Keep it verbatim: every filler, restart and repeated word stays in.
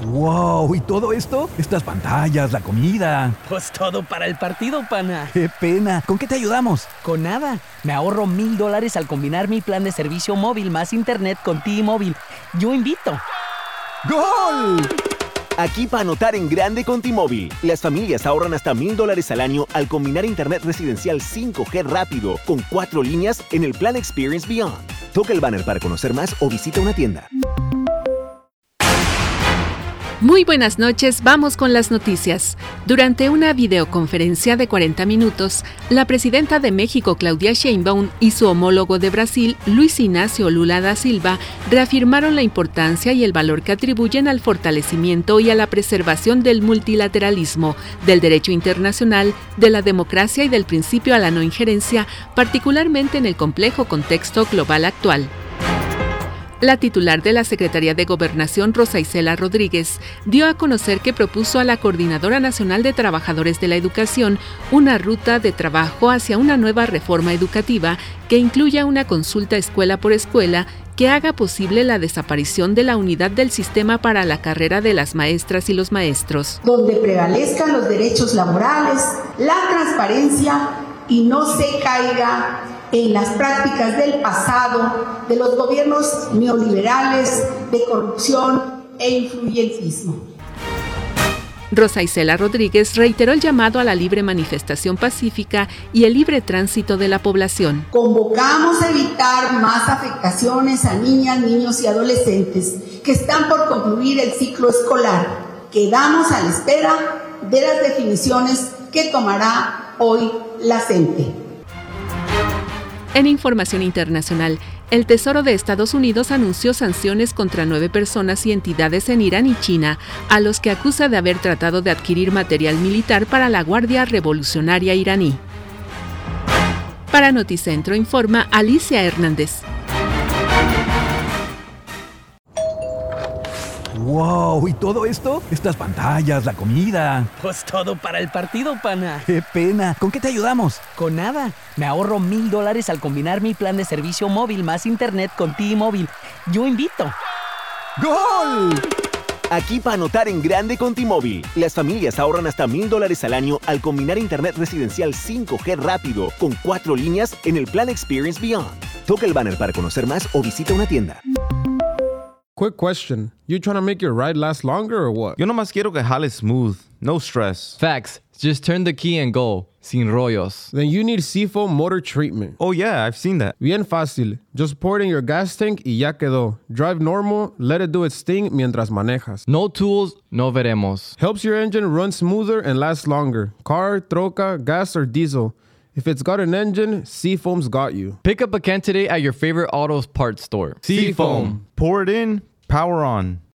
¡Wow! ¿Y todo esto? Estas pantallas, la comida. Pues todo para el partido, pana. ¡Qué pena! ¿Con qué te ayudamos? Con nada. Me ahorro mil dólares al combinar mi plan de servicio móvil más internet con T-Mobile. Yo invito. ¡Gol! Aquí para anotar en grande con T-Mobile. Las familias ahorran hasta mil dólares al año al combinar internet residencial cinco G rápido con cuatro líneas en el plan Experience Beyond. Toca el banner para conocer más o visita una tienda. Muy buenas noches, vamos con las noticias. Durante una videoconferencia de cuarenta minutos, la presidenta de México, Claudia Sheinbaum, y su homólogo de Brasil, Luis Ignacio Lula da Silva, reafirmaron la importancia y el valor que atribuyen al fortalecimiento y a la preservación del multilateralismo, del derecho internacional, de la democracia y del principio a la no injerencia, particularmente en el complejo contexto global actual. La titular de la Secretaría de Gobernación, Rosa Isela Rodríguez, dio a conocer que propuso a la Coordinadora Nacional de Trabajadores de la Educación una ruta de trabajo hacia una nueva reforma educativa que incluya una consulta escuela por escuela que haga posible la desaparición de la unidad del sistema para la carrera de las maestras y los maestros. Donde prevalezcan los derechos laborales, la transparencia y no se caiga en las prácticas del pasado de los gobiernos neoliberales de corrupción e influyentismo. Rosa Isela Rodríguez reiteró el llamado a la libre manifestación pacífica y el libre tránsito de la población. Convocamos a evitar más afectaciones a niñas, niños y adolescentes que están por concluir el ciclo escolar. Quedamos a la espera de las definiciones que tomará hoy la CENTE. En información internacional, el Tesoro de Estados Unidos anunció sanciones contra nueve personas y entidades en Irán y China, a los que acusa de haber tratado de adquirir material militar para la Guardia Revolucionaria iraní. Para Noticentro informa Alicia Hernández. ¡Wow! ¿Y todo esto? Estas pantallas, la comida. Pues todo para el partido, pana. ¡Qué pena! ¿Con qué te ayudamos? Con nada. Me ahorro mil dólares al combinar mi plan de servicio móvil más internet con T-Mobile. Yo invito. ¡Gol! Aquí para anotar en grande con T-Mobile. Las familias ahorran hasta mil dólares al año al combinar internet residencial cinco G rápido con cuatro líneas en el plan Experience Beyond. Toca el banner para conocer más o visita una tienda. Quick question. You trying to make your ride last longer or what? Yo nomás quiero que jale smooth. No stress. Facts. Just turn the key and go. Sin rollos. Then you need Seafoam Motor Treatment. Oh yeah, I've seen that. Bien fácil. Just pour it in your gas tank y ya quedó. Drive normal, let it do its thing mientras manejas. No tools, no veremos. Helps your engine run smoother and last longer. Car, troca, gas, or diesel. If it's got an engine, Seafoam's got you. Pick up a can today at your favorite auto parts store. Seafoam. Pour it in, power on.